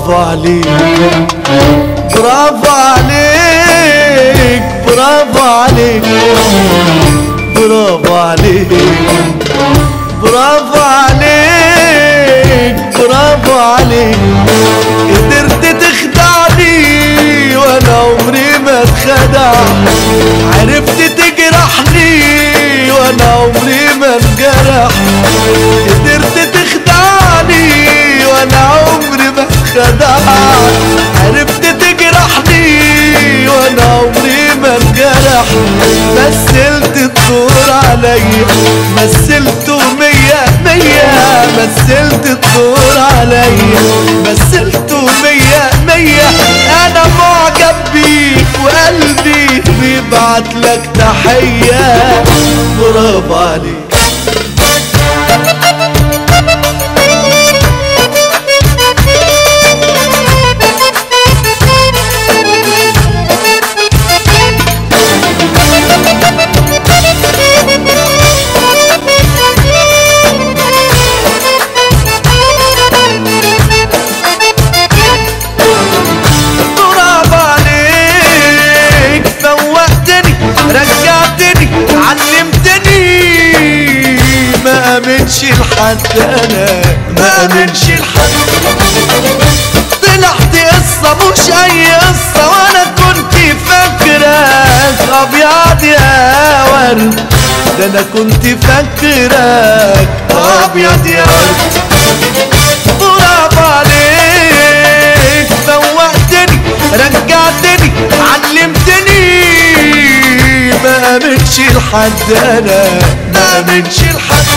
برافو عليك برافو عليك برافو عليك برافو عليك برافو عليك برافو عليك قدرت تخدعني وانا عمري ما اتخدعت عرفت تجرحني وانا عمري ما انجرحت قدرت تخدعني وانا عمري ما اتخدعت عرفت تجرحني وانا عمري ما انجرحت مثلت الدور عليا مثلته مية مية مثلت الدور عليا مثلته مية مية انا معجب بيك وقلبي بيبعتلك تحية برافو عليك ما امنش لحد انا ما امنش لحد طلعت قصة مش اي قصة وانا كنت فاكرك ابيض يا ورد ده انا كنت فاكرك ابيض يا ورد برافو عليك فوقتني رجعتني علمتني ما امنش لحد انا ما امنش لحد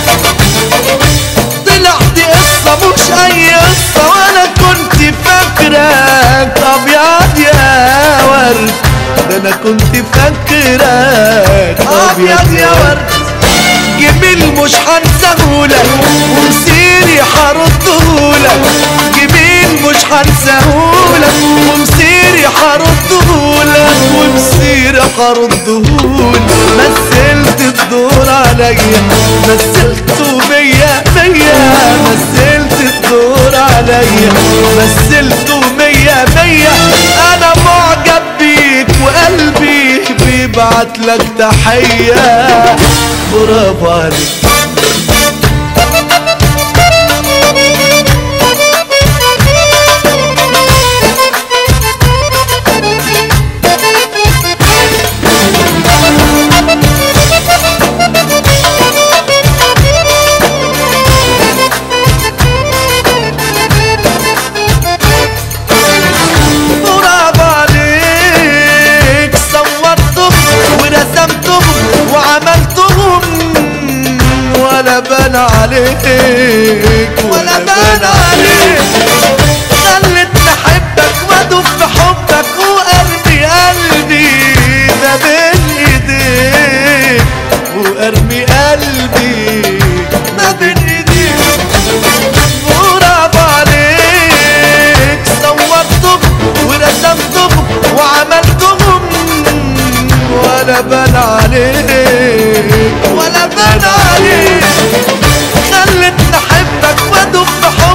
طلعت قصة مش اي قصة وانا كنت فاكرك ابيض يا ورد ده انا كنت فاكرك ابيض يا ورد جميل مش هنساهولك ومسيري هردهولك جميل مش هنساهولك ومسيري هردهولك ومسيري هردهولك مثلت الدور عليا مثلته مية مية مثلت الدور عليا مثلته مية مية انا معجب بيك وقلبي بيبعتلك تحية برافو عليك ولا بان عليك ولا بان عليك خلتني احبك وادوب في حبك وارمي قلبي ما بين ايديك وارمي قلبي ما بين ايديك برافو عليك صورتهم ورسمتهم وعملتهم ولا بان عليك ولا بان عليك خلتني احبك وادوب في حبك